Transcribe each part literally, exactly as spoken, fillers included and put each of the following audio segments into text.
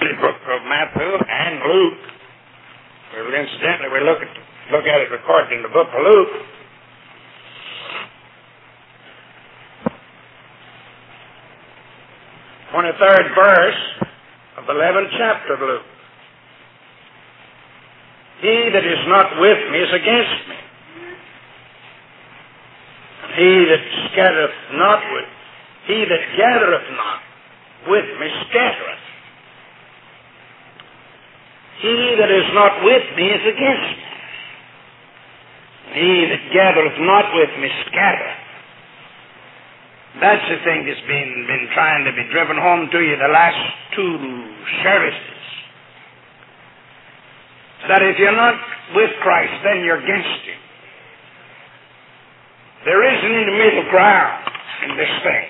the book of Matthew and Luke. Well, incidentally, we look at look at it recorded in the book of Luke. twenty-third verse of the eleventh chapter of Luke. He that is not with me is against me. And he that scattereth not with, he that gathereth not with me scattereth. He that is not with me is against me. He that gathereth not with me scattereth. That's the thing that's been, been trying to be driven home to you the last two services. That if you're not with Christ, then you're against Him. There isn't any middle ground in this thing.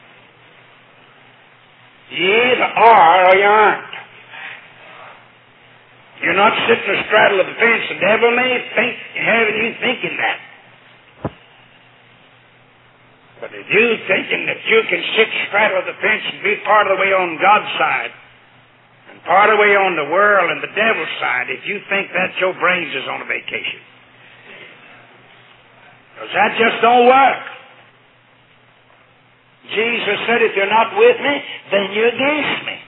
You either are or you aren't. You're not sitting astraddle of the fence. The devil may think, having you thinking that. But if you thinking that you can sit astraddle of the fence and be part of the way on God's side, and part of the way on the world and the devil's side, if you think that, your brains is on a vacation. Because that just don't work. Jesus said, if you're not with me, then you're against me.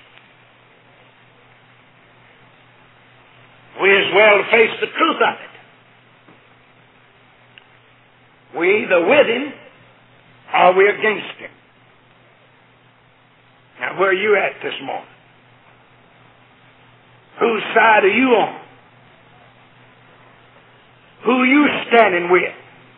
We as well face the truth of it. We either with Him or we're against Him. Now, where are you at this morning? Whose side are you on? Who are you standing with?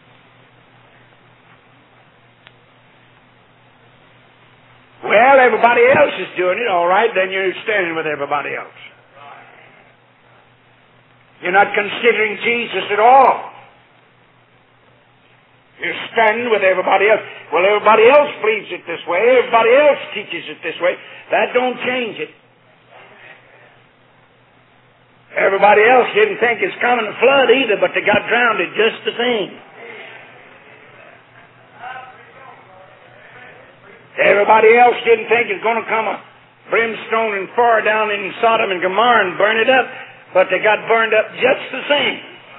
Well, everybody else is doing it, all right, then you're standing with everybody else. You're not considering Jesus at all. You're standing with everybody else. Well, everybody else believes it this way. Everybody else teaches it this way. That don't change it. Everybody else didn't think it's coming to flood either, but they got drowned just the same. Everybody else didn't think it's going to come a brimstone and fire down in Sodom and Gomorrah and burn it up, but they got burned up just the same.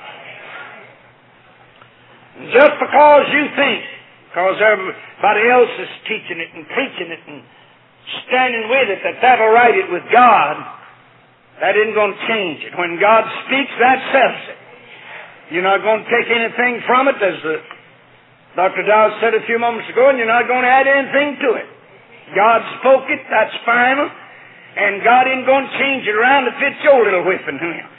And just because you think, because everybody else is teaching it and preaching it and standing with it, that that'll right it with God, that isn't going to change it. When God speaks, that settles it. You're not going to take anything from it, as the Doctor Dowd said a few moments ago, and you're not going to add anything to it. God spoke it, that's final, and God isn't going to change it around to fit your little whipping to Him.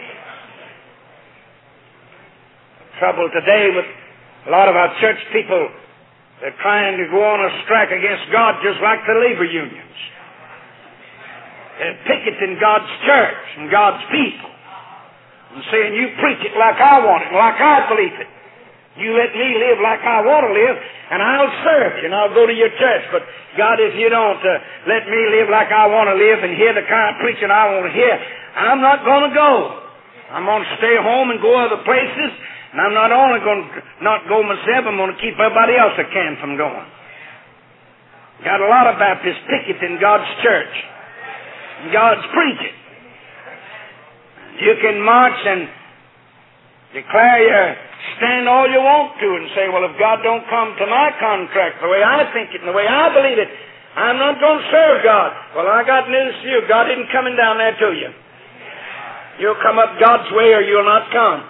The trouble today with a lot of our church people, they're trying to go on a strike against God just like the labor unions. They're picketing God's church and God's people and saying, you preach it like I want it, like I believe it. You let me live like I want to live, and I'll serve you, and I'll go to your church. But God, if you don't uh, let me live like I want to live and hear the kind of preaching I want to hear, I'm not going to go. I'm going to stay home and go other places, and I'm not only going to not go myself, I'm going to keep everybody else that can from going. Got a lot of Baptists picketing God's church and God's preaching. You can march and declare your stand all you want to and say, well, if God don't come to my contract the way I think it and the way I believe it, I'm not going to serve God. Well, I got news for you. God isn't coming down there to you. You'll come up God's way or you'll not come.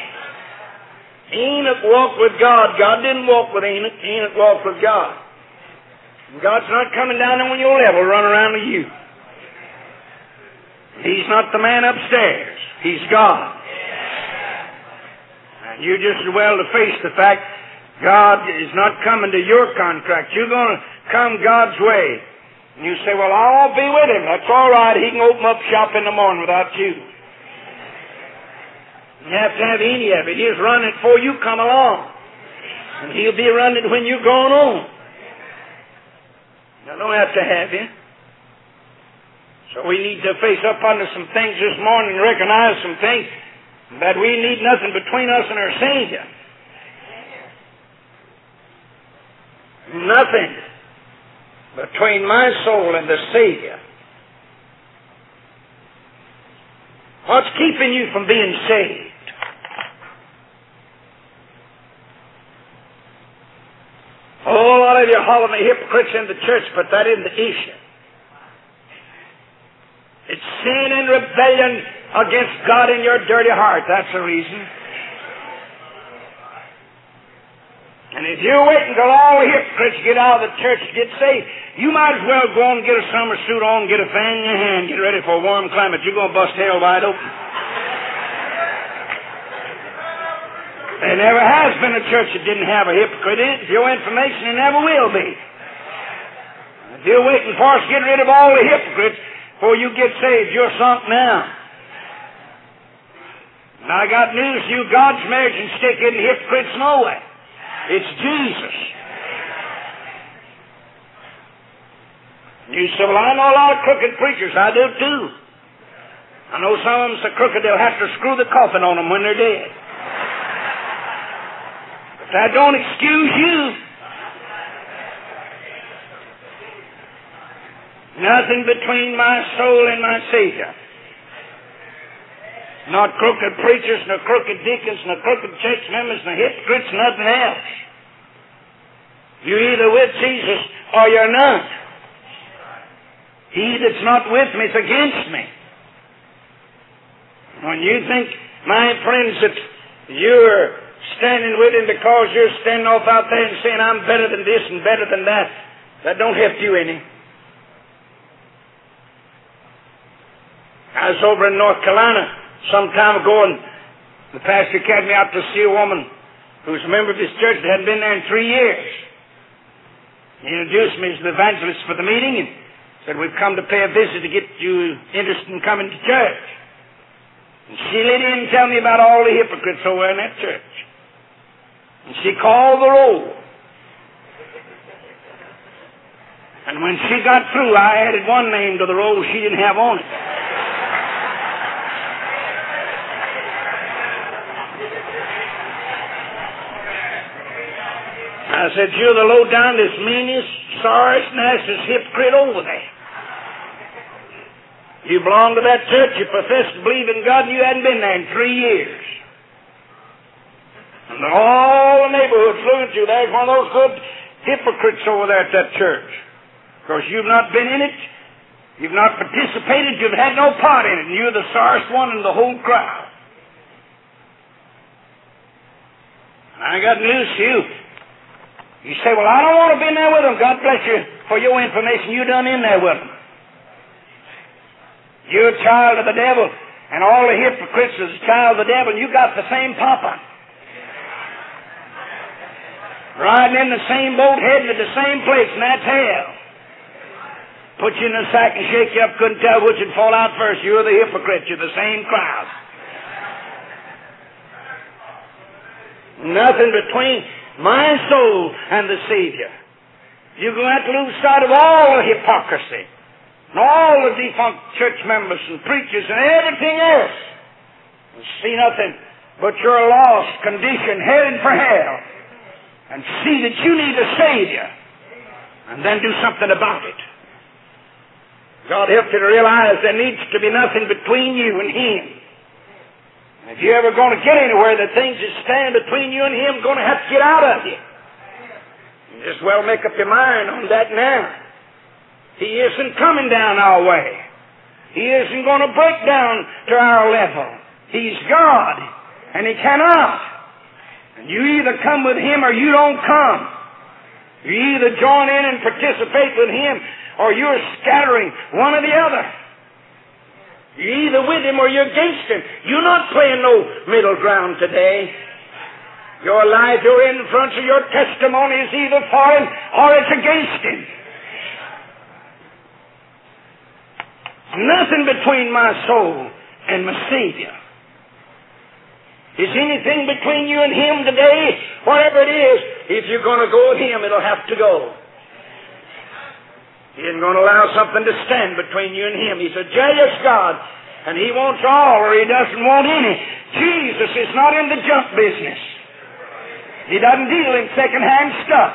Enoch walked with God. God didn't walk with Enoch. Enoch walked with God. And God's not coming down there on your level, run around to you. He's not the man upstairs. He's God. You just as well to face the fact God is not coming to your contract. You're going to come God's way. And you say, well, I won't be with Him. That's all right. He can open up shop in the morning without you. You have to have any of it. He'll run it before you come along. And He'll be running it when you're going on. I don't have to have you. So we need to face up under some things this morning and recognize some things. That we need nothing between us and our Savior. Nothing between my soul and the Savior. What's keeping you from being saved? Oh, a lot of you hollering the hypocrites in the church, put that in the issue. It's sin and rebellion against God in your dirty heart. That's the reason. And if you're waiting till all the hypocrites get out of the church to get saved, you might as well go on and get a summer suit on, get a fan in your hand, get ready for a warm climate. You're going to bust hell wide open. There never has been a church that didn't have a hypocrite in it. For your information, there never will be. If you're waiting for us to get rid of all the hypocrites before you get saved, you're sunk now. And I got news to you. God's measuring stick isn't hypocrites no way. It's Jesus. You say, well, I know a lot of crooked preachers. I do too. I know some of them so crooked they'll have to screw the coffin on them when they're dead. But that don't excuse you. Nothing between my soul and my Savior. Not crooked preachers, nor crooked deacons, nor crooked church members, nor hypocrites, nothing else. You're either with Jesus or you're not. He that's not with me is against me. When you think, my friends, that you're standing with him because you're standing off out there and saying, I'm better than this and better than that, that don't help you any. I was over in North Carolina some time ago, and the pastor carried me out to see a woman who was a member of this church that hadn't been there in three years. He introduced me as the evangelist for the meeting and said, we've come to pay a visit to get you interested in coming to church. And she let in and tell me about all the hypocrites over in that church. And she called the roll. And when she got through, I added one name to the roll she didn't have on it. I said, you're the low down, this meanest, sorriest, nastiest hypocrite over there. You belong to that church, you profess to believe in God, and you hadn't been there in three years. And all the neighborhoods look at you, there's one of those good hypocrites over there at that church. Because you've not been in it, you've not participated, you've had no part in it, and you're the sorriest one in the whole crowd. And I got news to you. You say, well, I don't want to be in there with them. God bless you for your information. You done in there with them. You're a child of the devil, and all the hypocrites is a child of the devil, and you got the same papa. Riding in the same boat, heading to the same place, and that's hell. Put you in a sack and shake you up, couldn't tell which would fall out first. You're the hypocrite. You're the same crowd. Nothing between my soul and the Savior. You're going to have to lose sight of all the hypocrisy and all the defunct church members and preachers and everything else and see nothing but your lost condition headed for hell and see that you need a Savior and then do something about it. God help you to realize there needs to be nothing between you and Him. If you're ever going to get anywhere, the things that stand between you and Him are going to have to get out of you. You just well make up your mind on that now. He isn't coming down our way. He isn't going to break down to our level. He's God, and He cannot. And you either come with Him or you don't come. You either join in and participate with Him or you're scattering, one or the other. You're either with Him or you're against Him. You're not playing no middle ground today. Your life, your influence, or your testimony is either for Him or it's against Him. Nothing between my soul and my Savior. Is anything between you and Him today? Whatever it is, if you're going to go with Him, it'll have to go. He isn't going to allow something to stand between you and Him. He's a jealous God, and He wants all or He doesn't want any. Jesus is not in the junk business. He doesn't deal in second-hand stuff.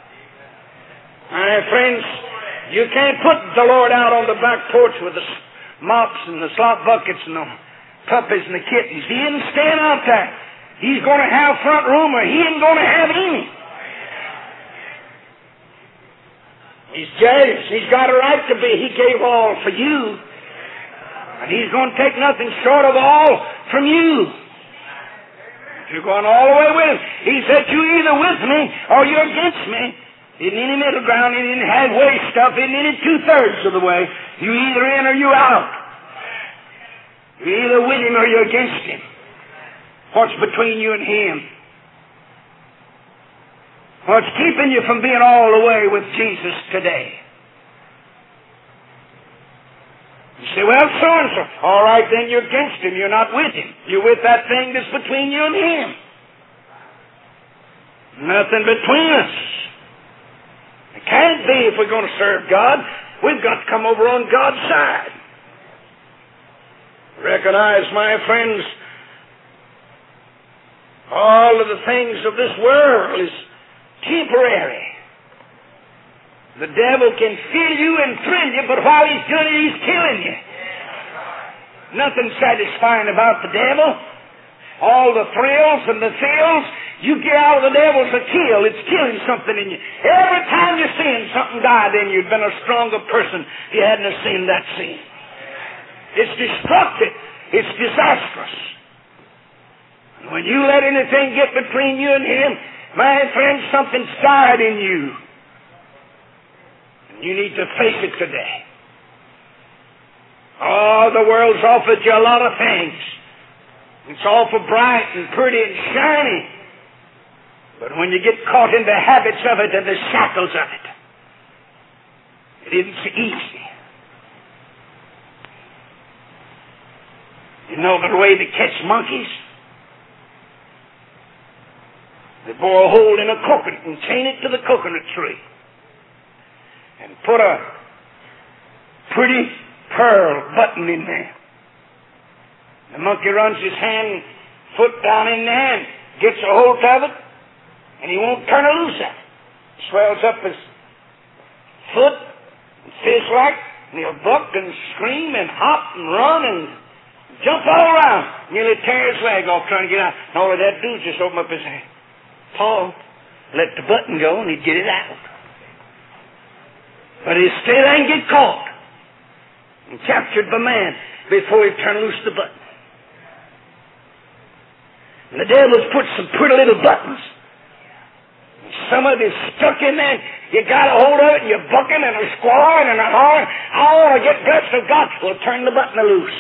My friends, you can't put the Lord out on the back porch with the mops and the slop buckets and the puppies and the kittens. He isn't staying out there. He's going to have front room or he ain't going to have any. He's jealous. He's got a right to be. He gave all for you. And he's going to take nothing short of all from you. You're going all the way with him. He said, you either with me or you're against me. Isn't any middle ground, isn't any halfway stuff, isn't any two-thirds of the way. You either in or you out. You're either with him or you're against him. What's between you and him? What's keeping you from being all the way with Jesus today? You say, well, so-and-so. All right, then you're against him. You're not with him. You're with that thing that's between you and him. Nothing between us. It can't be if we're going to serve God. We've got to come over on God's side. Recognize, my friends, all of the things of this world is temporary. The devil can fill you and thrill you, but while he's doing it, he's killing you. Nothing satisfying about the devil. All the thrills and the thrills, you get out of the devil's a kill. It's killing something in you. Every time you're seeing something died in you, you'd been a stronger person if you hadn't have seen that scene. It's destructive. It's disastrous. And when you let anything get between you and him, my friend, something's died in you. You need to face it today. Oh, the world's offered you a lot of things. It's awful bright and pretty and shiny. But when you get caught in the habits of it and the shackles of it, it isn't so easy. You know the way to catch monkeys? They bore a hole in a coconut and chain it to the coconut tree. And put a pretty pearl button in there. The monkey runs his hand, foot down in there and gets a hold of it, and he won't turn it loose of it. Swells up his foot and fish like, and he'll buck and scream and hop and run and jump all around. Nearly tear his leg off trying to get out. And all he had to do is just open up his paw, let the button go, and he'd get it out. But he'd stay there and get caught and captured by man before he turned loose the button. And the devil's put some pretty little buttons. And some of it is stuck in there. You got a hold of it and you're bucking and a squalling and a hollering. I want to get blessed of God. Well, turn the button loose.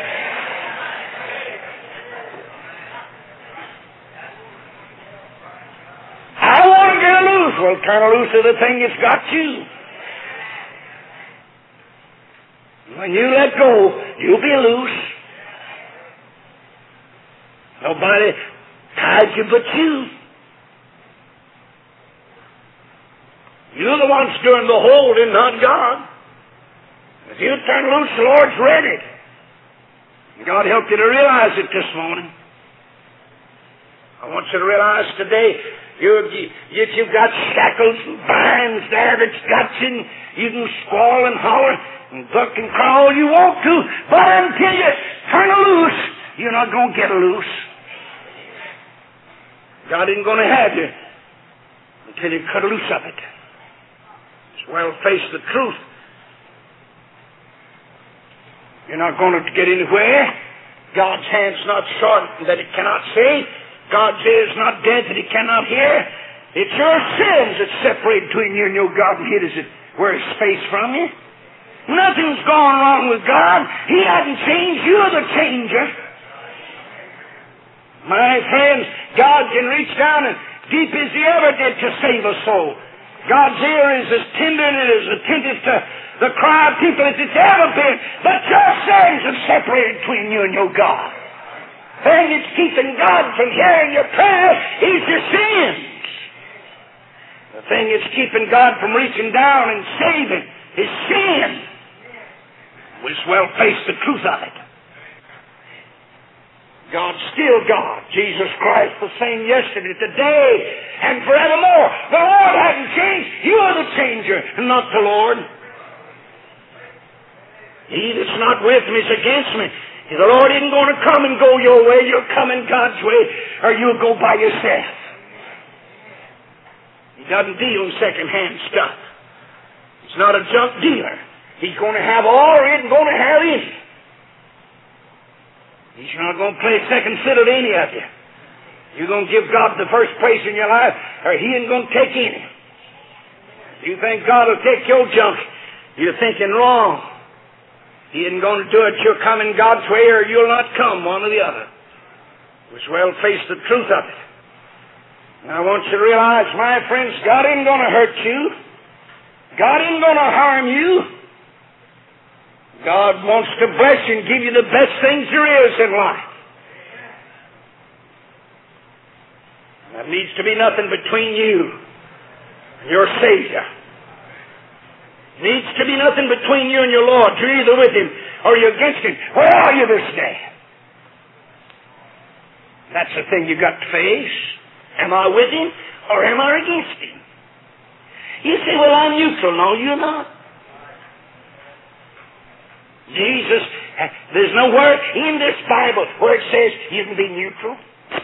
I want to get loose. Well, turn loose of the thing that's got you. When you let go, you'll be loose. Nobody tied you but you. You're the ones doing the holding, not God. If you turn loose, the Lord's ready. God help you to realize it this morning. I want you to realize today, you're, you, if you've got shackles and binds there that's got you, you can squall and holler and buck and cry all you want to, but until you turn it loose, you're not going to get loose. God isn't going to have you until you cut loose of it. Just well face the truth. You're not going to get anywhere. God's hand's not short that it cannot save. God's ear's not dead that he cannot hear. It's your sins that separate between you and your God and hid it where his face from you. Nothing's gone wrong with God. He hasn't changed. You're the changer. My friends, God can reach down and deep as he ever did to save a soul. God's ear is as tender and as attentive to the cry of people as it's ever been. But your sins have separated between you and your God. The thing that's keeping God from hearing your prayer is your sins. The thing that's keeping God from reaching down and saving is sin. We just well face the truth of it. God's still God. Jesus Christ the same yesterday, today, and forevermore. The Lord hasn't changed. You are the changer, and not the Lord. He that's not with me is against me. The Lord isn't going to come and go your way. You'll come in God's way, or you'll go by yourself. He doesn't deal in second-hand stuff. He's not a junk dealer. He's going to have all, or he isn't going to have any. He's not going to play second fiddle to any of you. You're going to give God the first place in your life, or He ain't going to take any. You think God will take your junk, you're thinking wrong. He isn't going to do it. You'll come in God's way, or you'll not come, one or the other. Which well face the truth of it. And I want you to realize, my friends, God ain't going to hurt you. God ain't going to harm you. God wants to bless you and give you the best things there is in life. There needs to be nothing between you and your Savior. Needs to be nothing between you and your Lord. You're either with Him or you're against Him. Where are you this day? That's the thing you got to face. Am I with Him or am I against Him? You say, well, I'm neutral. No, you're not. Jesus, there's nowhere in this Bible where it says you can be neutral.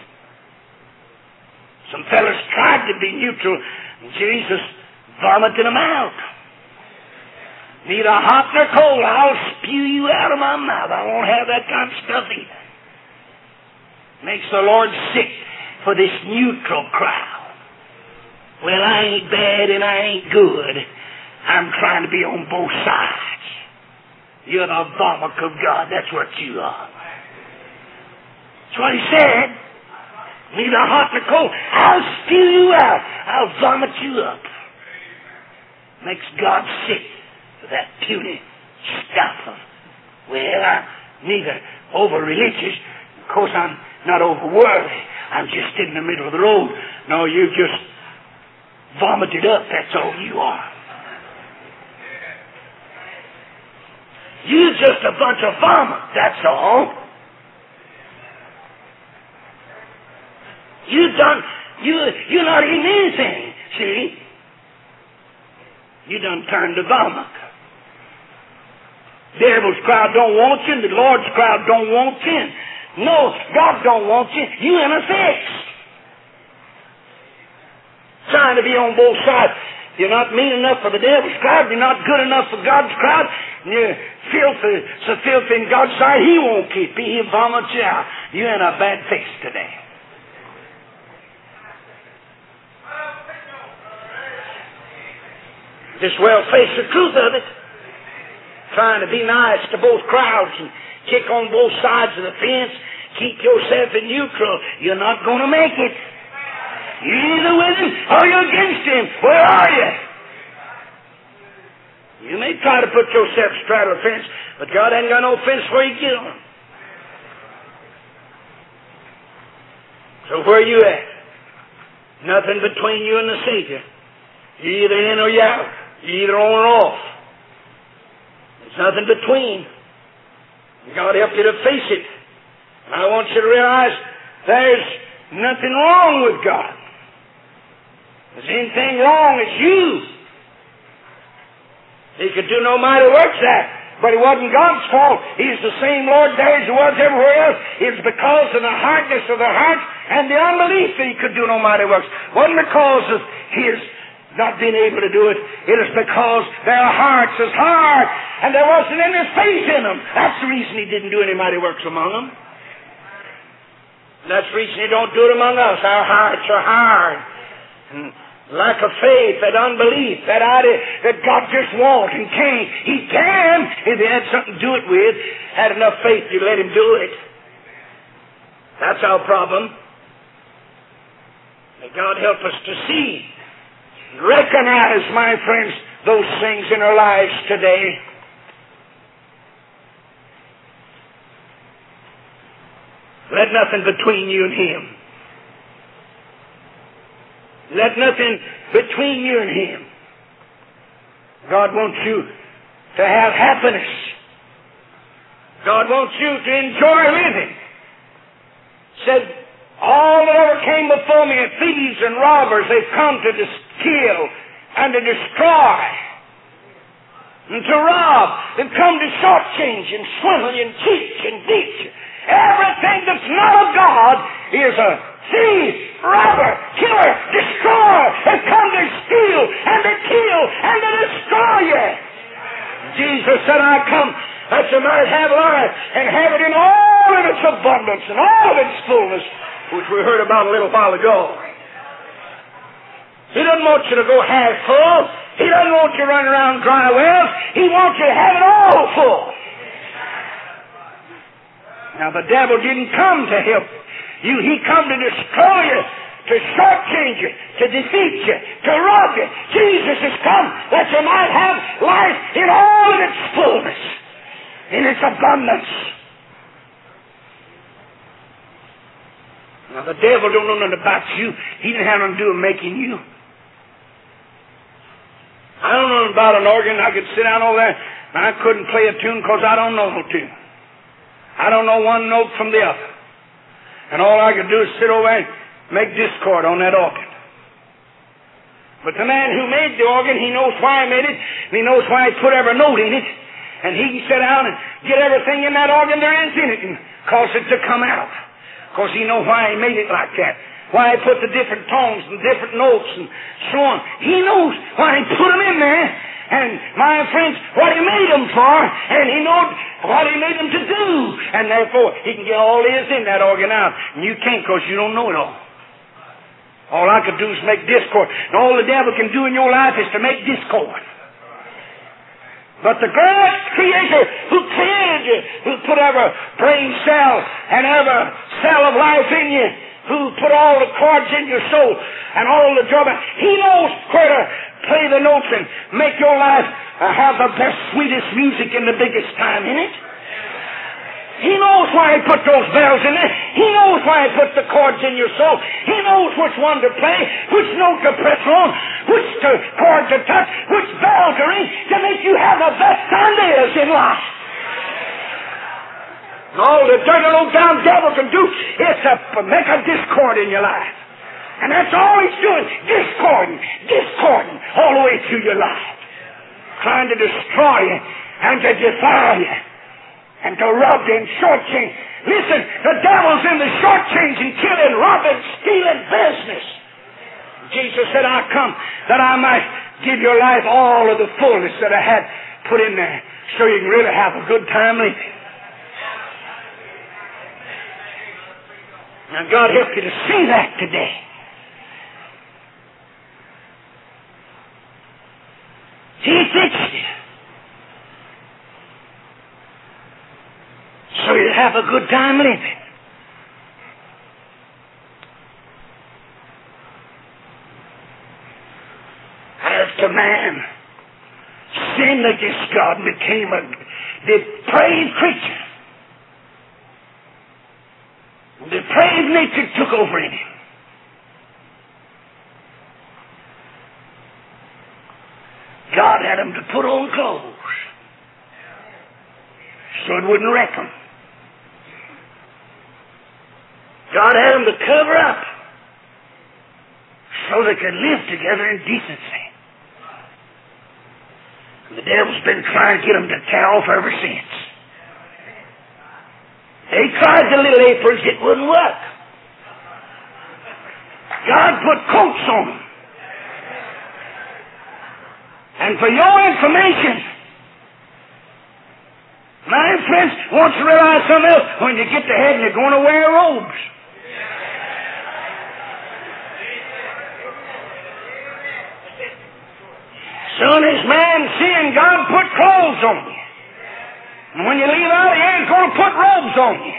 Some fellas tried to be neutral, and Jesus vomited them out. Neither hot nor cold, I'll spew you out of my mouth. I won't have that kind of stuff either. Makes the Lord sick for this neutral crowd. Well, I ain't bad and I ain't good. I'm trying to be on both sides. You're the vomit of God. That's what you are. That's what He said. Neither hot nor cold. I'll spew you out. I'll vomit you up. Makes God sick for that puny stuff of, well, I'm neither over-religious. Of course, I'm not over-worldly. I'm just in the middle of the road. No, you just vomited up. That's all you are. You're just a bunch of vomit. That's all. You done, you, you're not in anything, see? You done turned to vomit. Devil's crowd don't want you, and the Lord's crowd don't want you. No, God don't want you. You in a fix. Trying to be on both sides. You're not mean enough for the devil's crowd. You're not good enough for God's crowd. You're filthy, so filthy in God's sight, He won't keep you. He'll vomit you out. You're in a bad fix today. Just well face the truth of it. Trying to be nice to both crowds and kick on both sides of the fence. Keep yourself in neutral. You're not going to make it. You're either with Him or you're against Him. Where are you? You may try to put yourself straddle a fence, but God ain't got no fence where you get on. So where are you at? Nothing between you and the Savior. You're either in or you're out. You're either on or off. There's nothing between. God help you to face it. I want you to realize there's nothing wrong with God. If there's anything wrong, it's you. He could do no mighty works there, but it wasn't God's fault. He's the same Lord there as He was everywhere else. It's because of the hardness of their hearts and the unbelief that He could do no mighty works. It wasn't because of His not being able to do it. It is because their hearts is hard and there wasn't any faith in them. That's the reason He didn't do any mighty works among them. That's the reason He don't do it among us. Our hearts are hard. And lack of faith, that unbelief, that idea that God just won't and can't. He can if He had something to do it with. Had enough faith, you let Him do it. That's our problem. May God help us to see, recognize, my friends, those things in our lives today. Let nothing between you and Him. Let nothing between you and Him. God wants you to have happiness. God wants you to enjoy living. Said, all that ever came before me are thieves and robbers. They've come to dis- kill and to destroy. and to rob, and come to shortchange and swindle and cheat and beat you. Everything that's not of God is a thief, robber, killer, destroyer, and come to steal and to kill and to destroy you. Jesus said, I come that you might have life and have it in all of its abundance and all of its fullness, which we heard about a little while ago. He doesn't want you to go half full. He doesn't want you running around dry wells. He wants you to have it all full. Now, the devil didn't come to help you. He come to destroy you, to shortchange you, to defeat you, to rob you. Jesus has come that you might have life in all of its fullness, in its abundance. Now, the devil don't know nothing about you. He didn't have nothing to do with making you. I don't know about an organ. I could sit down over there and I couldn't play a tune because I don't know no tune. I don't know one note from the other. And all I could do is sit over there and make discord on that organ. But the man who made the organ, he knows why he made it, and he knows why he put every note in it, and he can sit down and get everything in that organ there is in it and cause it to come out. Because he knows why he made it like that. Why he put the different tones and different notes and so on. He knows why he put them in there. And, my friends, what he made them for, and he knows what he made them to do. And therefore, he can get all there is in that organ out. And you can't because you don't know it all. All I could do is make discord. And all the devil can do in your life is to make discord. But the great Creator who created you, who put every brain cell and every cell of life in you, who put all the chords in your soul and all the drum, He knows where to play the notes and make your life uh, have the best, sweetest music and the biggest time in it. He knows why He put those bells in there. He knows why He put the chords in your soul. He knows which one to play, which note to press on, which to, chord to touch, which bell to ring to make you have the best time there is in life. And all the dirty old down devil can do is to make a discord in your life. And that's all he's doing, discording, discording all the way through your life. Trying to destroy you and to defile you and to rob you and shortchange. Listen, the devil's in the shortchanging, killing, robbing, stealing business. Jesus said, I come that I might give your life all of the fullness that I had put in there so you can really have a good time living. Now, God help you to see that today. He fixed it so you have a good time living. As to man sinned against God and became a depraved creature, depraved nature took over in him. God had him to put on clothes so it wouldn't wreck him. God had him to cover up so they could live together in decency. The devil's been trying to get him to tear off ever since. They tried the little aprons, it wouldn't work. God put coats on them. And for your information, my friends, want to realize something else. When you get to heaven, you're going to wear robes. Soon as man sinned, God put clothes on you. And when you leave out here, He's going to put robes on you.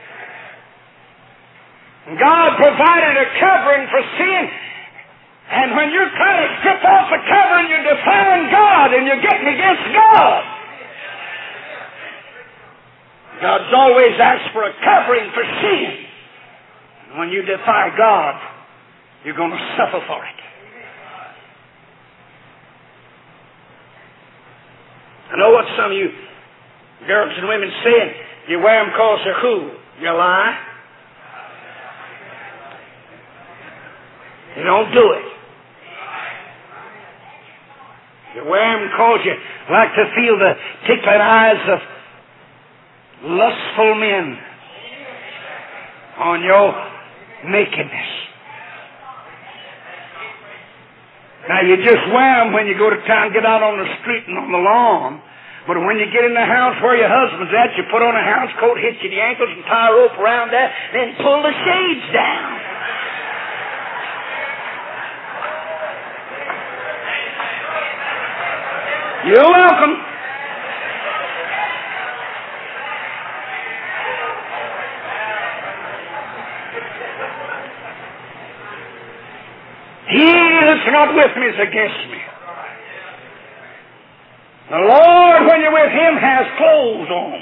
And God provided a covering for sin. And when you're trying to strip off the covering, you're defying God and you're getting against God. God's always asked for a covering for sin. And when you defy God, you're going to suffer for it. I know what some of you girls and women saying. You wear them because they're cool. You lie. You don't do it. You wear them because you like to feel the tickling eyes of lustful men on your nakedness. Now, you just wear them when you go to town, get out on the street and on the lawn. But when you get in the house where your husband's at, you put on a house coat, hitch you the ankles, and tie a rope around that, then pull the shades down. You're welcome. He that's not with me is against me. The Lord, when you're with Him, has clothes on.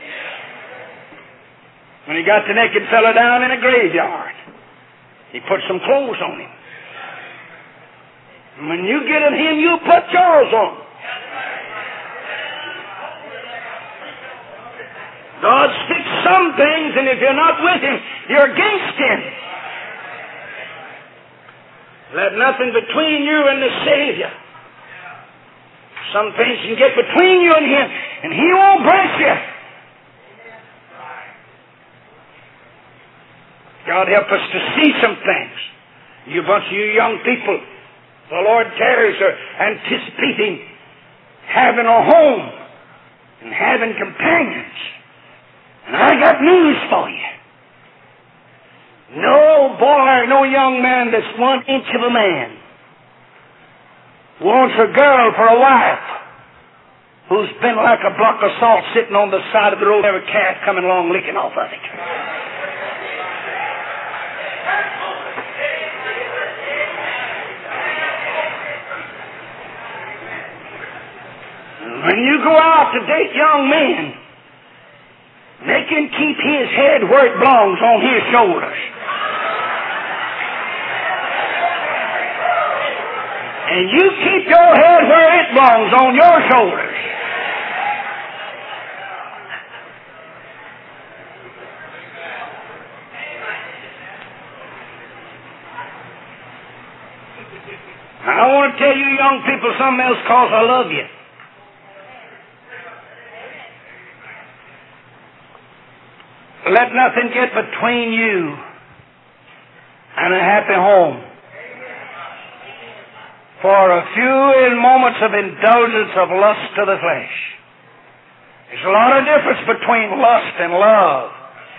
When He got the naked fellow down in a graveyard, He put some clothes on him. And when you get at Him, you put yours on. God speaks some things, and if you're not with Him, you're against Him. Let nothing between you and the Savior. Some things can get between you and Him, and He won't bless you. God help us to see some things. You bunch of you young people, the Lord tarries are anticipating having a home and having companions. And I got news for you. No boy, no young man that's one inch of a man wants a girl for a wife who's been like a block of salt sitting on the side of the road, every calf coming along licking off of it. When you go out to date young men, make him keep his head where it belongs, on his shoulders. And you keep your head where it belongs, on your shoulders. I want to tell you young people something else because I love you. Let nothing get between you and a happy home. For a few moments of indulgence of lust to the flesh. There's a lot of difference between lust and love.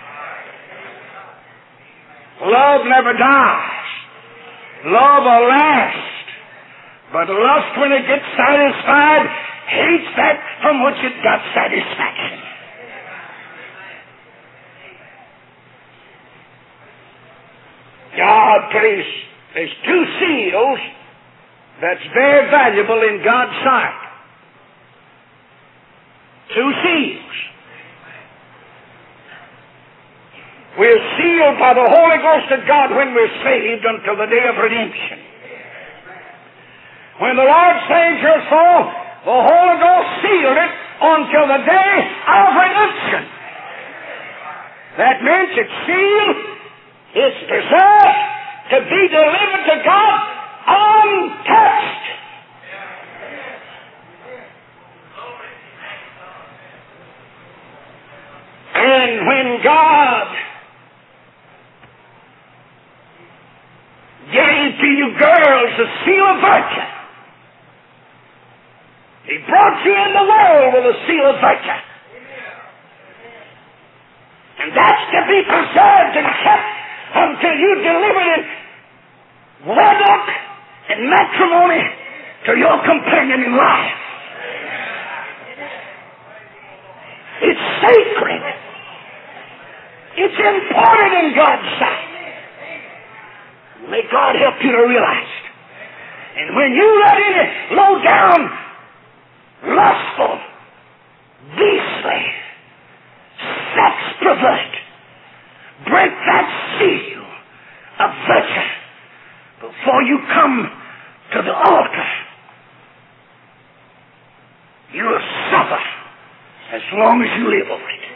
Love never dies. Love will last. But lust, when it gets satisfied, hates that from which it got satisfaction. God prays, there's two seals that's very valuable in God's sight. Two seals. We're sealed by the Holy Ghost of God when we're saved until the day of redemption. When the Lord saves your soul, the Holy Ghost sealed it until the day of redemption. That means it's sealed, it's preserved to be delivered to God untouched. And when God gave to you girls the seal of virtue, He brought you in the world with a seal of virtue. And that's to be preserved and kept until you deliver it in wedlock and matrimony to your companion in life. It's sacred. It's important in God's sight. May God help you to realize it. And when you let any low down, lustful, beastly, sex pervert break that seal of virtue before you come to the altar, you will suffer as long as you live over it.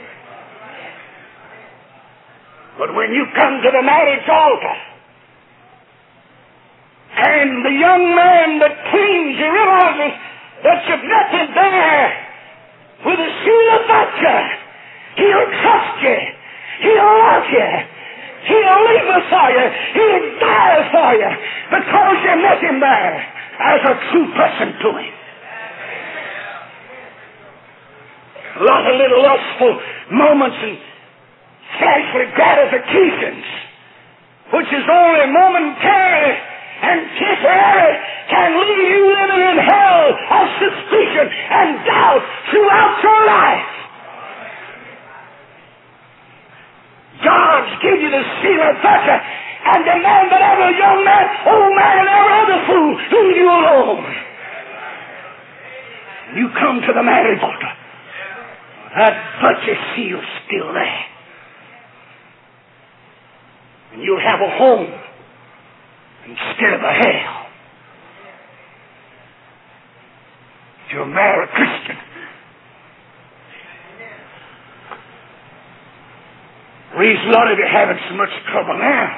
But when you come to the marriage altar, and the young man that cleans, he realizes that you've met him there with a seal of vodka. He'll trust you. He'll love you. He'll leave it for you. He'll die for you because you met him there as a true person to him. A lot of little lustful moments and fleshly gratifications, which is only momentary and temporary, can leave you living in hell of suspicion and doubt throughout your life. God's give you the seal of vodka and demand that every young man, old man, and every other fool leave you alone. You come to the marriage altar. That vodka seal's still there. And you'll have a home instead of a hell. If you're a married Christian, reason a lot of you are having so much trouble now.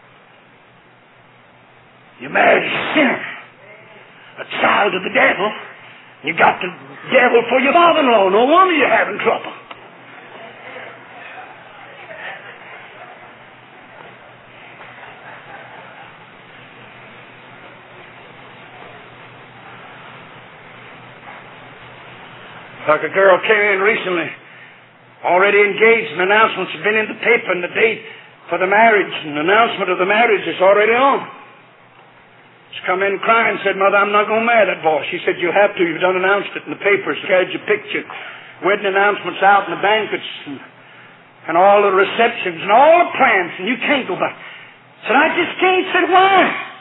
You married a sinner, a child of the devil. You got the devil for your father-in-law. No wonder you're having trouble. Like a girl came in recently, already engaged, and announcements have been in the paper, and the date for the marriage and the announcement of the marriage is already on. She come in crying and said, "Mother, I'm not going to marry that boy." She said, "You have to. You've done announced it in the papers, carried your picture, wedding announcements out, and the banquets, and, and all the receptions, and all the plans, and you can't go back." I said, "I just can't." Said, "Why?"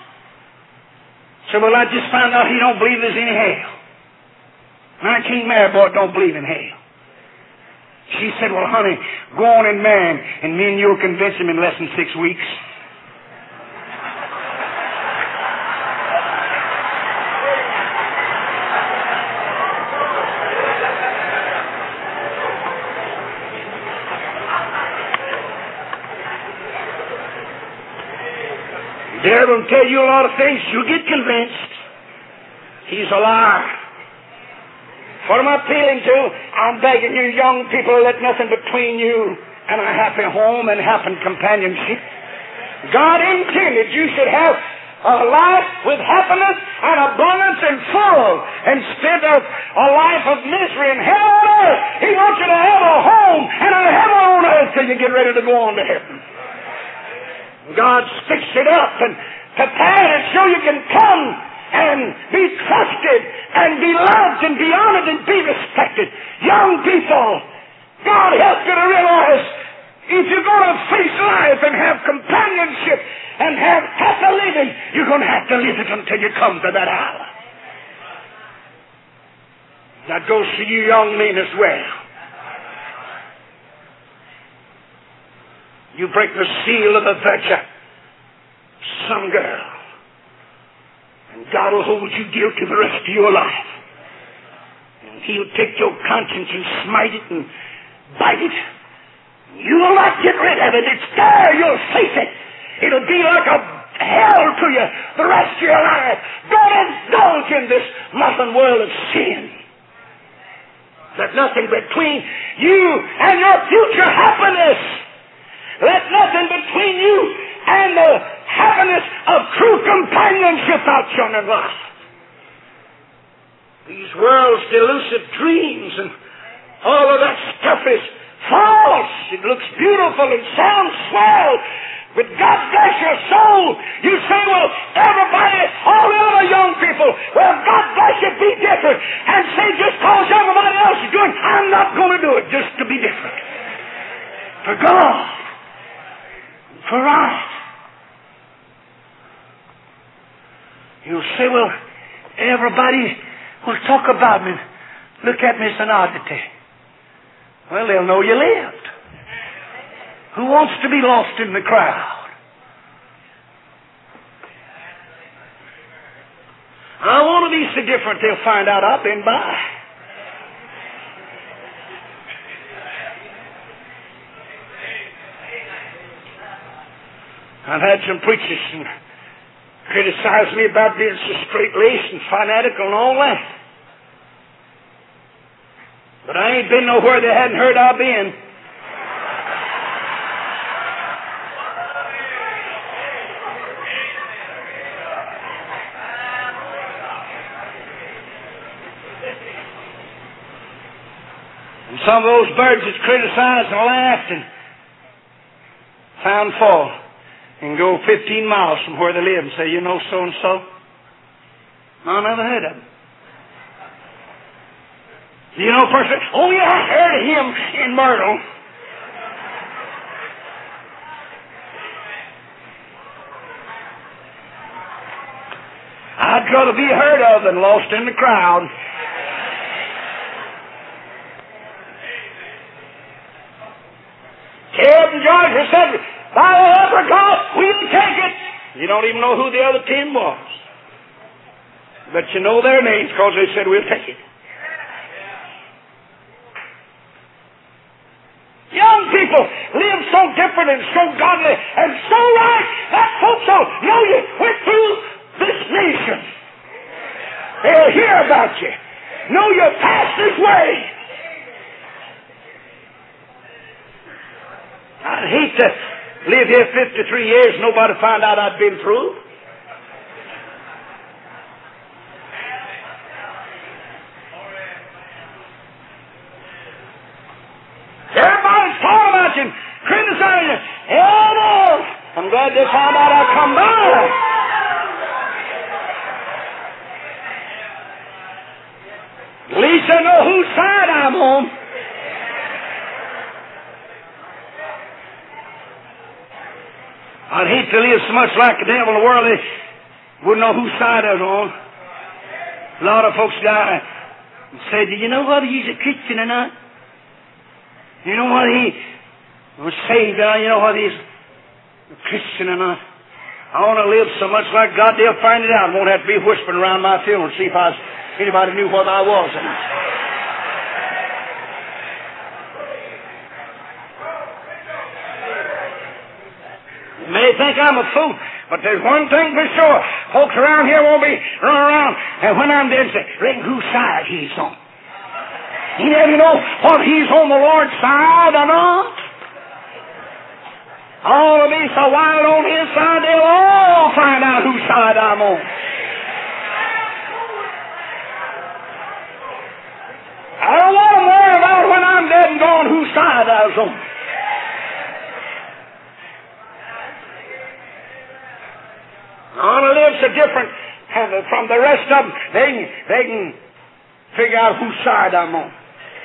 I said, "Well, I just found out he don't believe there's any hell. And I can't marry a boy that don't believe in hell." She said, "Well, honey, go on and marry him, and me and you'll convince him in less than six weeks." The devil will tell you a lot of things. You'll get convinced. He's a liar. What I'm appealing to, I'm begging you young people, let nothing between you and a happy home and happy companionship. God intended you should have a life with happiness and abundance and full instead of a life of misery and hell on earth. He wants you to have a home and a heaven on earth till you get ready to go on to heaven. God's fixed it up and prepared it so you can come and be trusted and be loved and be honored and be respected. Young people, God help you to realize if you're going to face life and have companionship and have happy living, you're going to have to live it until you come to that hour. That goes to you young men as well. You break the seal of the virtue, some girl, and God will hold you guilty the rest of your life. And He'll take your conscience and smite it and bite it. You will not get rid of it. It's there. You'll face it. It'll be like a hell to you the rest of your life. Don't indulge in this modern world of sin. Let nothing between you and your future happiness. Let nothing between you and the happiness of true companionship outshine in life. These world's delusive dreams and all of that stuff is false. It looks beautiful and sounds swell, but God bless your soul. You say, well, everybody, all the other young people, well, God bless you, be different. And say, just because everybody else is doing, I'm not going to do it just to be different. For God. For right. You'll say, well, everybody will talk about me. Look at me as an oddity. Well, they'll know you lived. Who wants to be lost in the crowd? I want to be so different they'll find out I've been by. I've had some preachers criticize me about being so straight-laced and fanatical and all that. I ain't been nowhere they hadn't heard I've been. And some of those birds that criticized and laughed and found fault and go fifteen miles from where they live and say, you know so-and-so? I never heard of him. You know, person, oh yeah, I heard of him in Myrtle. I'd rather be heard of than lost in the crowd. Caleb and Joshua said, by the apricot, we'll take it. You don't even know who the other ten was. But you know their names because they said, we'll take it. Young people live so different and so godly and so right that folks will know you went through this nation. They'll hear about you. Know you passed this way. I'd hate to live here fifty-three years and nobody find out I'd been through. Everybody's talking about you, criticizing you. Hell no! I'm glad they found out I come by. At least I know whose side I'm on. I'd hate to live so much like the devil in the world they wouldn't know whose side I was on. A lot of folks die and say, do you know whether he's a Christian or not? You know whether he was saved or not? You know whether he's a Christian or not? I want to live so much like God, they'll find it out. I won't have to be whispering around my funeral to see if I was, anybody knew whether I was or not. You may think I'm a fool, but there's one thing for sure. Folks around here won't be running around, and when I'm dead, say, reckon whose side he's on. You never know whether he's on the Lord's side or not. All will be so wild on his side, they'll all find out whose side I'm on. I don't want to worry about when I'm dead and gone whose side I was on. I want to live so different from the rest of them. They can, they can figure out whose side I'm on.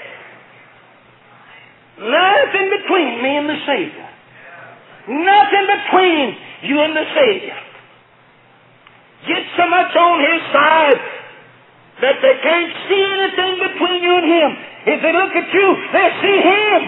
Nothing between me and the Savior. Nothing between you and the Savior. Get so much on His side that they can't see anything between you and Him. If they look at you, they'll see Him.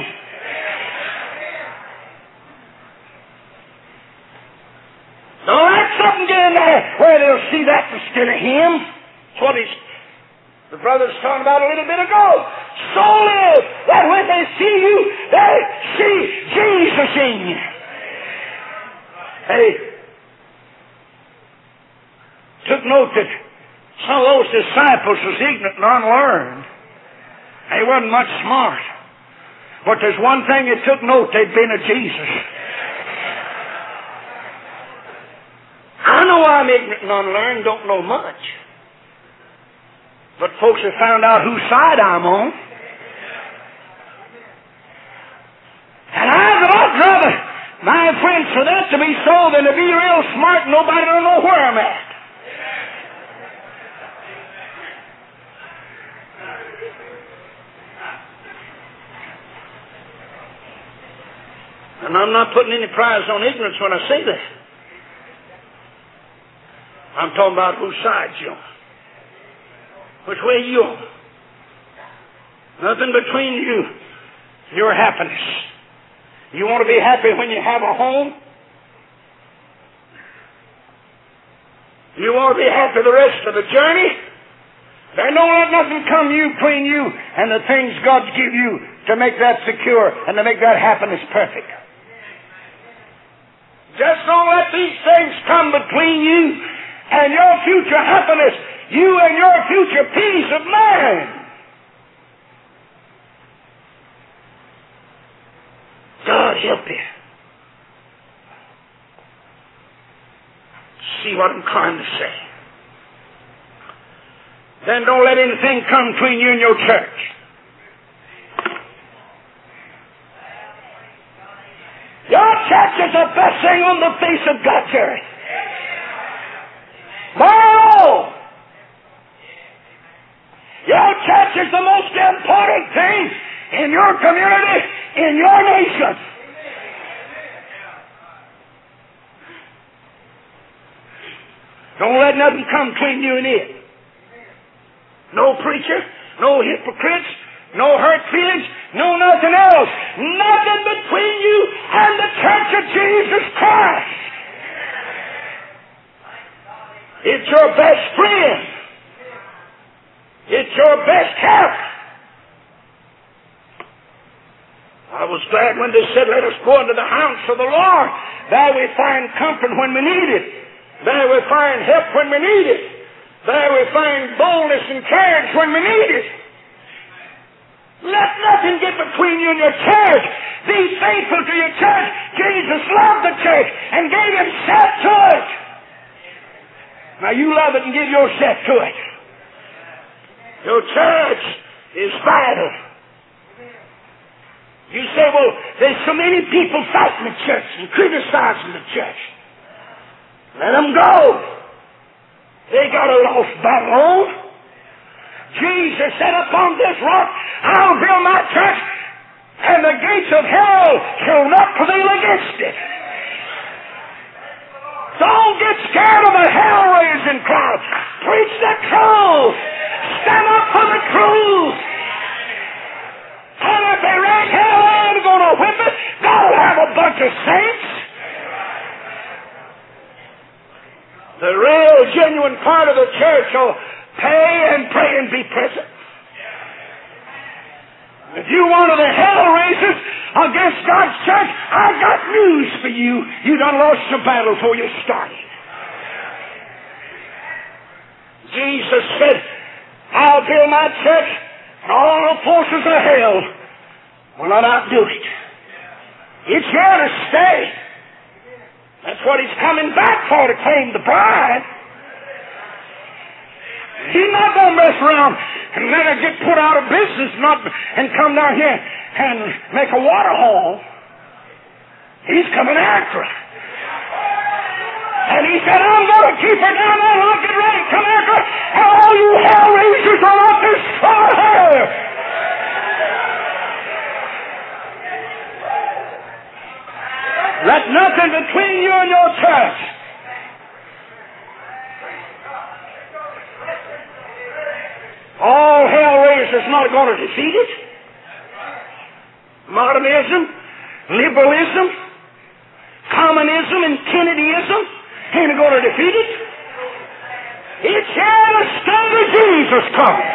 Don't let something get in there where they'll see that instead of Him. That's what He's, the brother's talking about a little bit ago. So live that when they see you, they see Jesus in you. Hey, took note that some of those disciples was ignorant and unlearned. They wasn't much smart. But there's one thing they took note, they'd been of Jesus. I know I'm ignorant and unlearned, don't know much. But folks have found out whose side I'm on. And I'd much rather, my friends, for that to be so than to be real smart and nobody don't know where I'm at. And I'm not putting any prize on ignorance when I say that. I'm talking about whose side you're on. Which way you on. Nothing between you and your happiness. You want to be happy when you have a home? You want to be happy the rest of the journey? Then don't let nothing come you between you and the things God give you to make that secure and to make that happiness perfect. Just don't let these things come between you and your future happiness, you and your future peace of mind. God help you. See what I'm trying to say. Then don't let anything come between you and your church. Your church is the best thing on the face of God's earth. No! Your church is the most important thing in your community, in your nation. Don't let nothing come between you and it. No preacher, no hypocrites, no hurt feelings, no nothing else. Nothing between you and the church of Jesus Christ. It's your best friend. It's your best help. I was glad when they said, let us go into the house of the Lord. There we find comfort when we need it. There we find help when we need it. There we find boldness and courage when we need it. Let nothing get between you and your church. Be faithful to your church. Jesus loved the church and gave himself to it. Now you love it and give yourself to it. Your church is vital. You say, well, there's so many people fighting the church and criticizing the church. Let them go. They got a lost battle on. Jesus said, upon this rock I'll build my church, and the gates of hell shall not prevail against it. Don't get scared of the hell-raising crowd. Preach the truth. Stand up for the truth. And if they raise hell, they ain't going to whip it. Don't have a bunch of saints. The real, genuine part of the church will pay and pray and be present. If you one of the hell raisers against God's church, I got news for you. You done lost the battle before you started. Jesus said, I'll build my church, and all the forces of hell will not outdo it. It's here to stay. That's what he's coming back for, to claim the bride. He's not going to mess around and let her get put out of business not, and come down here and make a water hole. He's coming after her. And he said, I'm going to keep her down there and I'll get ready to come after her. And all you hell raisers are out there for her. Let nothing between you and your church. All hell raisers not going to defeat it. Modernism, liberalism, communism, and Kennedyism ain't going to defeat it. It's here to stay till Jesus comes.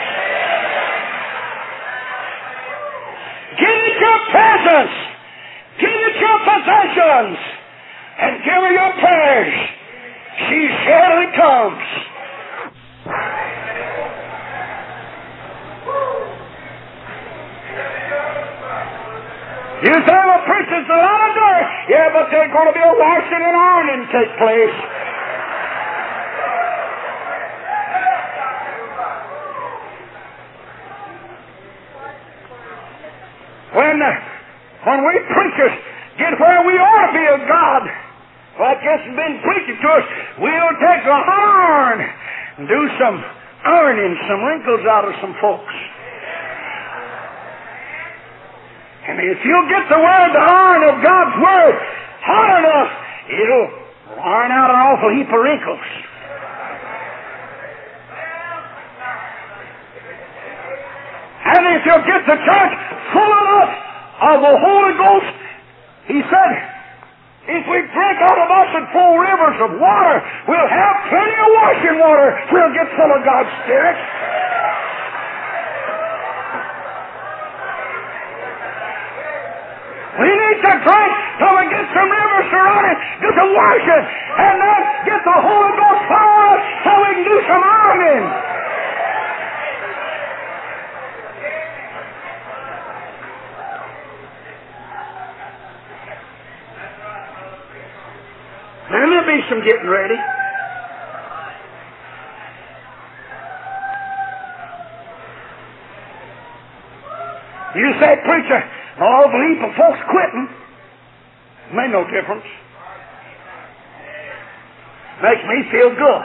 Give it your presence. Give it your possessions. And give her your prayers. She surely comes. You say the preacher's a lot of dirt. Yeah, but there's going to be a washing and ironing take place. When, uh, when we preachers get where we ought to be of God, like this has been preaching to us, we'll take a iron and do some ironing, some wrinkles out of some folks. And if you'll get the word, the iron of God's word, hot enough, it'll iron out an awful heap of wrinkles. And if you'll get the church full enough of the Holy Ghost, he said, if we drink out of us and full rivers of water, we'll have plenty of washing water. We'll get full of God's Spirit. We need to drink till we get some rivers surrounded, get some washing, and then get the Holy Ghost power so we can do some ironing. be some getting ready. You say, preacher, all the heap of folks quitting. Made no difference. Makes me feel good.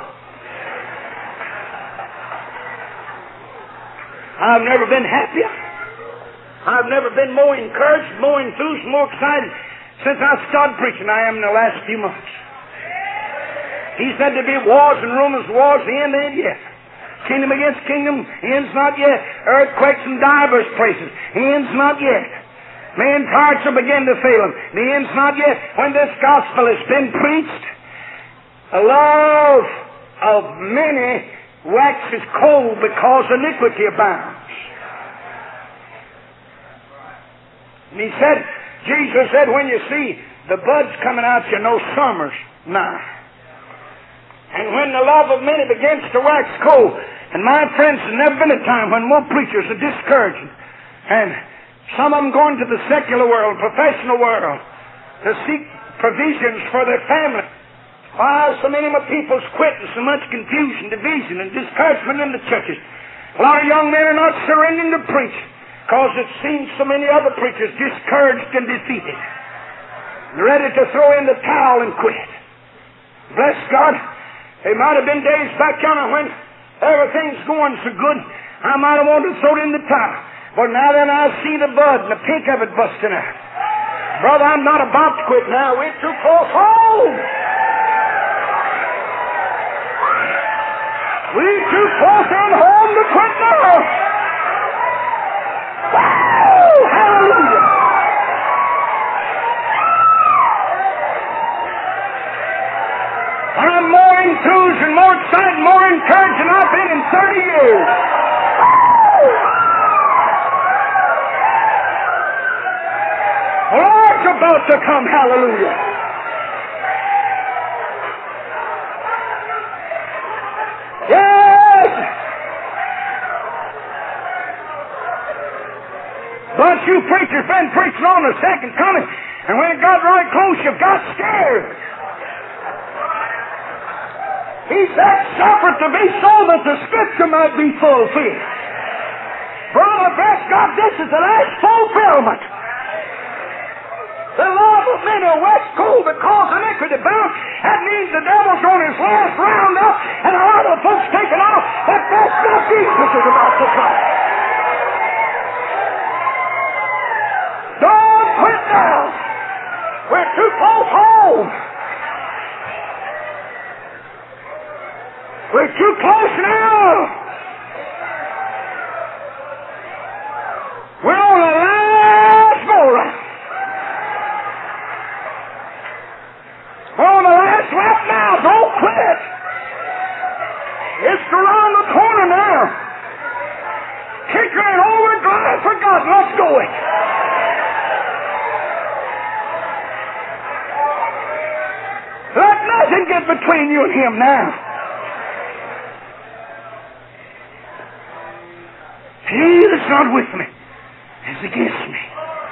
I've never been happier. I've never been more encouraged, more enthused, more excited since I started preaching I am in the last few months. He said there'd be wars and rumors of wars, the end ain't yet. Kingdom against kingdom, ends not yet. Earthquakes in divers places, ends not yet. Men's hearts will begin to fail them, the end's not yet. When this gospel has been preached, the love of many waxes cold because iniquity abounds. And he said, Jesus said, when you see the buds coming out, you know summer's nigh. And when the love of many begins to wax cold, and my friends, there's never been a time when more preachers are discouraging, and some of them going to the secular world, professional world, to seek provisions for their family. Why so many of people's quitting, so much confusion, division, and discouragement in the churches? A lot of young men are not surrendering to preach because it seems so many other preachers discouraged and defeated, ready to throw in the towel and quit. Bless God. There might have been days back yonder when everything's going so good, I might have wanted to throw it in the towel. But now then I see the bud and the pink of it busting out. Brother, I'm not about to quit now. We're too close home. We're too close in home to quit now. Woo! Hallelujah! I'm more enthused and more excited, more encouraged than I've been in thirty years. The Lord's about to come, hallelujah. Yes! But you preachers been preaching on the second coming, and when it got right close, you got scared. He said, suffer to be so that the Scripture might be fulfilled. Brother, bless God, this is the last fulfillment. The love of men are wax cold because iniquity bound. That means the devil's on his last round up, and a lot of folks taking off. But bless God, Jesus is about to come. Don't quit now. We're too close home. We're too close now. We're on the last go round. We're on the last lap now. Don't quit. It's around the corner now. Kick it over, drive for God. Let's go it. Let nothing get between you and Him now. He that's not with me is against me.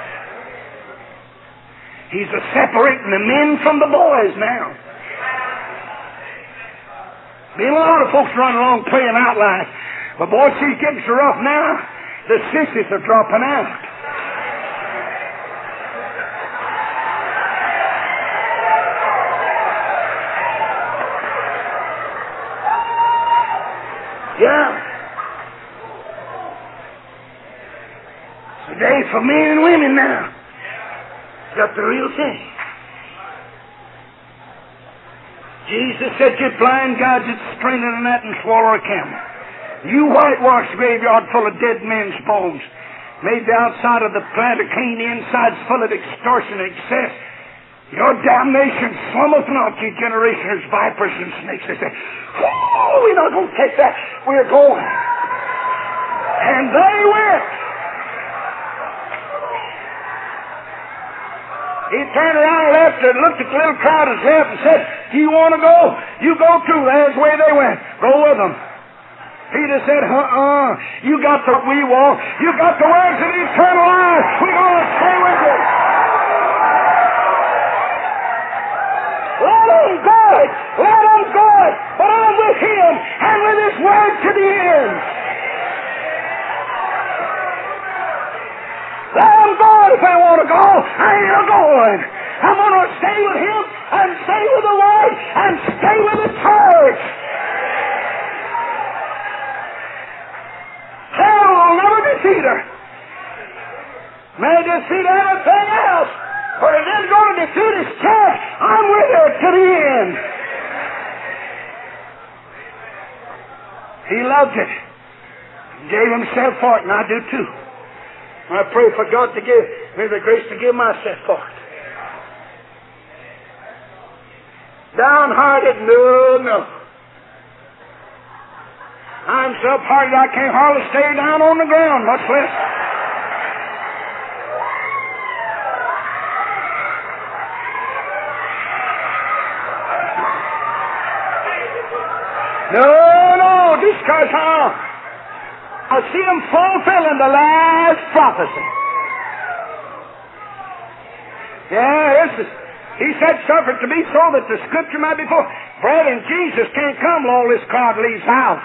He's a separating the men from the boys now. Be a lot of folks running along playing outlines. But boy, she's getting so rough now, the sissies are dropping out. Yeah. Day for men and women now. Got the real thing. Jesus said, you blind gods that strain a gnat and swallow a camel. You whitewashed graveyard full of dead men's bones. Made the outside of the plant clean, the inside's full of extortion and excess. Your damnation slummeth not, you generation of vipers and snakes. They say, oh, we're not going to take that. We're going. And they went. He turned around and left and looked at the little crowd and left and said, do you want to go? You go too. There's the way they went. Go with them. Peter said, uh-uh. You got the we walk. You got the words of eternal life. We're going to stay with you. Let him go it. Let them go if they want to go. I ain't a-going. I'm going to stay with Him and stay with the Word and stay with the church. Hell will never defeat her. May defeat everything else, but it isn't going to defeat His church. I'm with her to the end. He loved it. He gave Himself for it, and I do too. I pray for God to give me the grace to give myself for it. Downhearted? No, no. I'm so parted I can't hardly stay down on the ground, much less. No, no, just because I, I see them fulfilling the last prophecy. Yeah, this is, He said, suffer it to be so that the Scripture might be fulfilled. Brethren, Jesus can't come till all this crowd leaves house.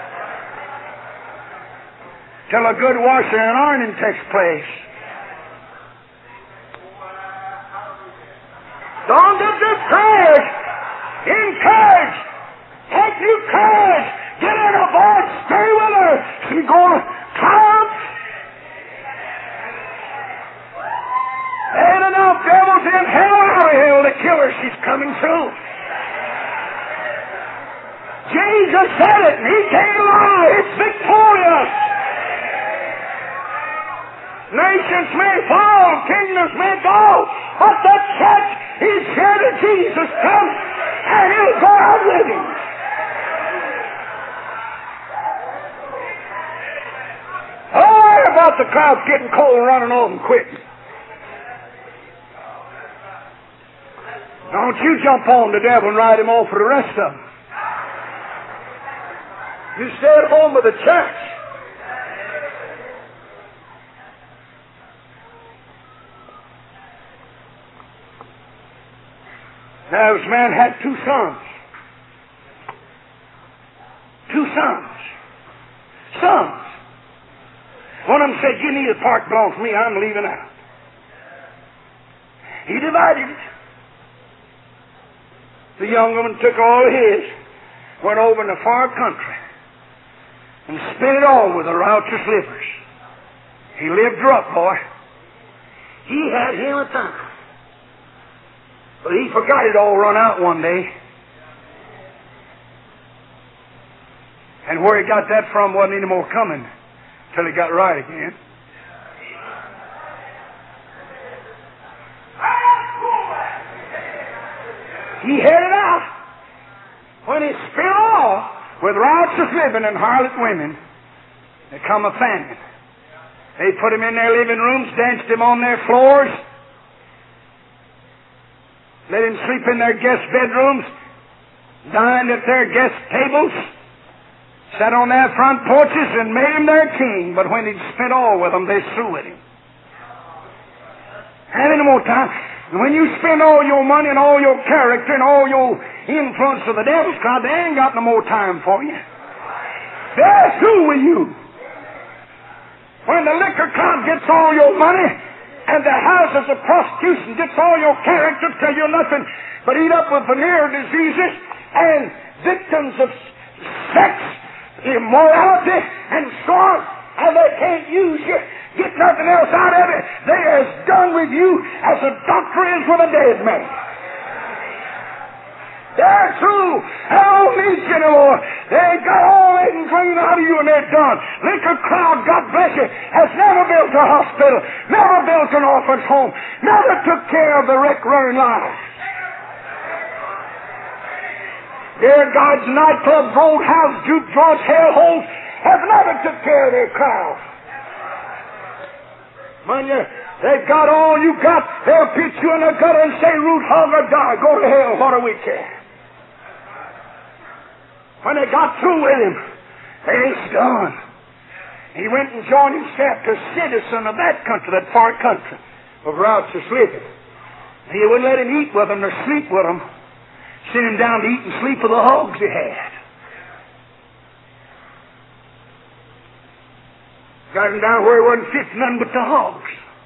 Till a good washing and ironing takes place. Don't get discouraged. Encourage. Take new courage. Get in a boat. Stay with her. She's going to triumph. Ain't enough devils in hell out of hell to kill her. She's coming through. Jesus said it, and He can't lie. It's victorious. Nations may fall, kingdoms may go, but the church is here to Jesus comes, and He'll go out with Him. Oh, about the crowds getting cold and running off and quitting. Don't you jump on the devil and ride him off for the rest of them. You stay at home with the church. Now, this man had two sons. Two sons. Sons. One of them said, give me the part belongs to me, I'm leaving out. He divided it. The young woman took all his, went over in the far country, and spent it all with the riotous livers. He lived her up, boy. He had him a time. But he forgot it all run out one day. And where he got that from wasn't any more coming till he got right again. He had it out. When he spent all with riotous living and harlot women, there come a famine. They put him in their living rooms, danced him on their floors, let him sleep in their guest bedrooms, dined at their guest tables, sat on their front porches and made him their king. But when he'd spent all with them, they threw with him. Had any more time? And when you spend all your money and all your character and all your influence of the devil's crowd, they ain't got no more time for you. They're through with you. When the liquor crowd gets all your money and the houses of prostitution gets all your character till you're nothing but eat up with venereal diseases and victims of sex, immorality, and so on, and they can't use you, get nothing else out of it, they're as done with you as a doctor is with a dead man. They're through. They don't need you anymore. They got all they can drain out of you and they're done. Liquor crowd, God bless you, has never built a hospital, never built an orphan's home, never took care of the wreck running lives. Dear God's nightclubs, roadhouse, juke joints, hellholes have never took care of their crowds. When you, they've got all you got, they'll pitch you in the gutter and say, root, hog, or die. Go to hell. What do we care? When they got through with him, they ain't done. He went and joined himself to a citizen of that country, that far country of riotous living. He wouldn't let him eat with them or sleep with them. Sent him down to eat and sleep with the hogs he had. Got him down where he wasn't fit for none but the hogs.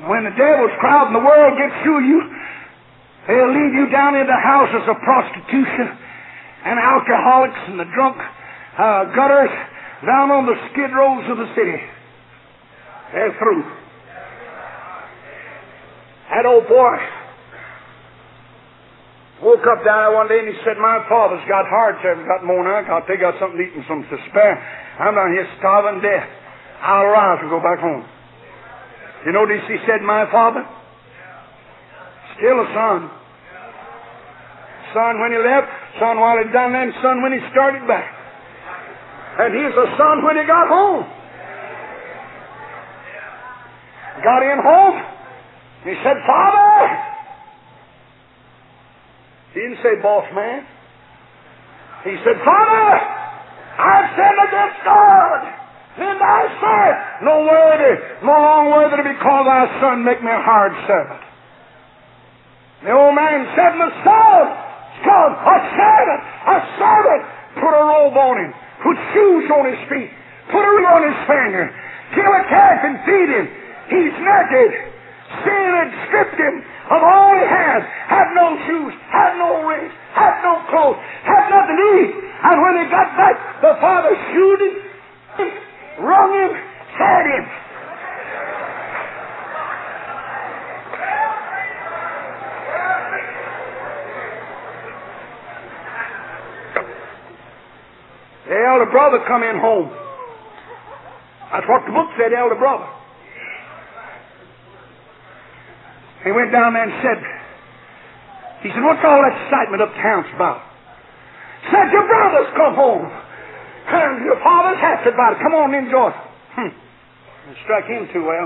When the devil's crowd and the world gets through you, they'll lead you down into houses of prostitution and alcoholics and the drunk uh, gutters down on the skid rows of the city. They're through. That old boy woke up down there one day and he said, my father's got hard service, got more than I got. They got something to eat and something to spare. I'm down here starving to death. I'll rise and go back home. You notice he said, my father? Still a son. Son when he left, son while he done that, and son when he started back. And he's a son when he got home. Got in home. He said, Father! He didn't say, boss man. He said, Father, I've sinned against God. Then thy son, no worthy, no long worthy to be called thy son, make me a hard servant. The old man said, my son, son, a servant, a servant. Put a robe on him, put shoes on his feet, put a ring on his finger, kill a calf and feed him. He's naked. Sin had stripped him of all he had. Had no shoes, had no rings, had no clothes, had nothing to eat. And when he got back, the father shoed him, wrung him, fed him. The elder brother come in home. That's what the book said, elder brother. He went down there and said, he said, what's all that excitement uptown's about? Said, your brother's come home. And your father's happy about it. Come on, enjoy it. Hmm. It struck him too well.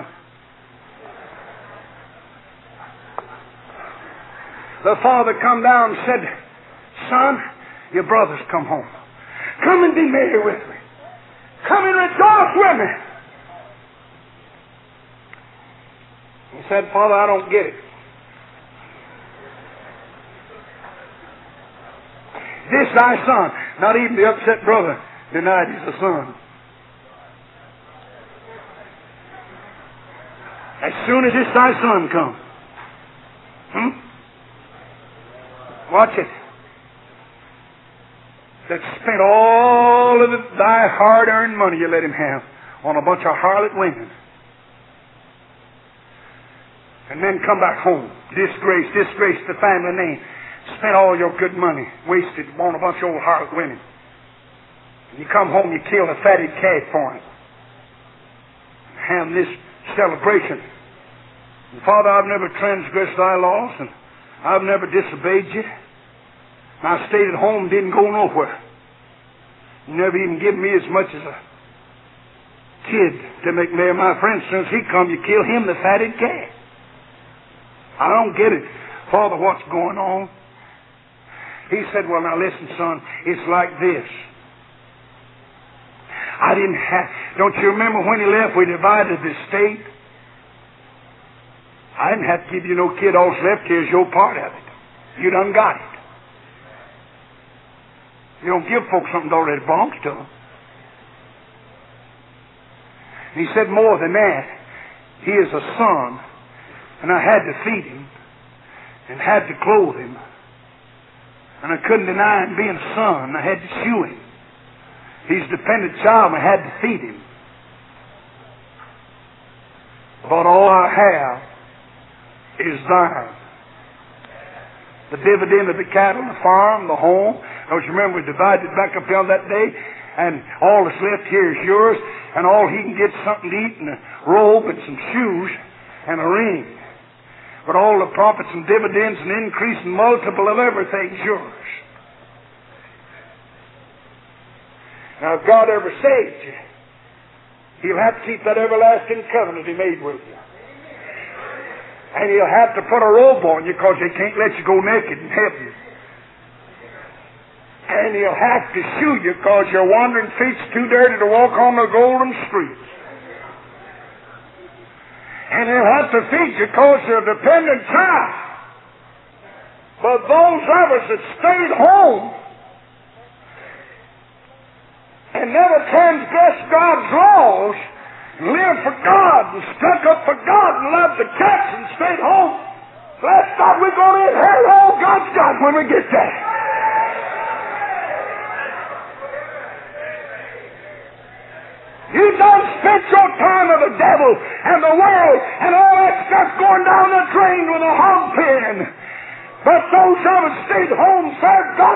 The father come down and said, son, your brother's come home. Come and be merry with me. Come and rejoice with me. He said, Father, I don't get it. This thy son, not even the upset brother, denied he's a son. As soon as this thy son comes, hmm? Watch it. That spent all of the, thy hard-earned money you let him have on a bunch of harlot women. And then come back home. Disgrace, disgrace the family name. Spent all your good money. Wasted on a bunch of old harlot women. And you come home, you kill a fatted calf for him. Have this celebration. And Father, I've never transgressed thy laws, and I've never disobeyed you. And I stayed at home and didn't go nowhere. You never even give me as much as a kid to make merry my friend. As soon as he come, you kill him, the fatted calf. I don't get it. Father, what's going on? He said, well, now listen, son, it's like this. I didn't have, don't you remember when he left, we divided the estate? I didn't have to give you no kid. All's left here is your part of it. You done got it. You don't give folks something that already belongs to them. And he said more than that. He is a son, and I had to feed him, and had to clothe him, and I couldn't deny him being a son. I had to shoe him. He's a dependent child, and I had to feed him. But all I have is thine. The dividend of the cattle, the farm, the home. Don't you remember we divided back up on that day? And all that's left here is yours. And all he can get something to eat and a robe and some shoes and a ring. But all the profits and dividends and increase and multiple of everything's yours. Now if God ever saved you, he'll have to keep that everlasting covenant he made with you. And he'll have to put a robe on you because he can't let you go naked in heaven. And he'll have to shoe you because your wandering feet's too dirty to walk on the golden streets. And he'll have to feed you because you're a dependent child. But those of us that stayed home and never transgressed God's laws lived for God and stuck up for God and loved the cats and stayed home. Bless God, we're going to inherit all God's got when we get there. You done spent your time of the devil and the world and all that stuff going down the drain with a hog pen. But those of us stayed home, served God.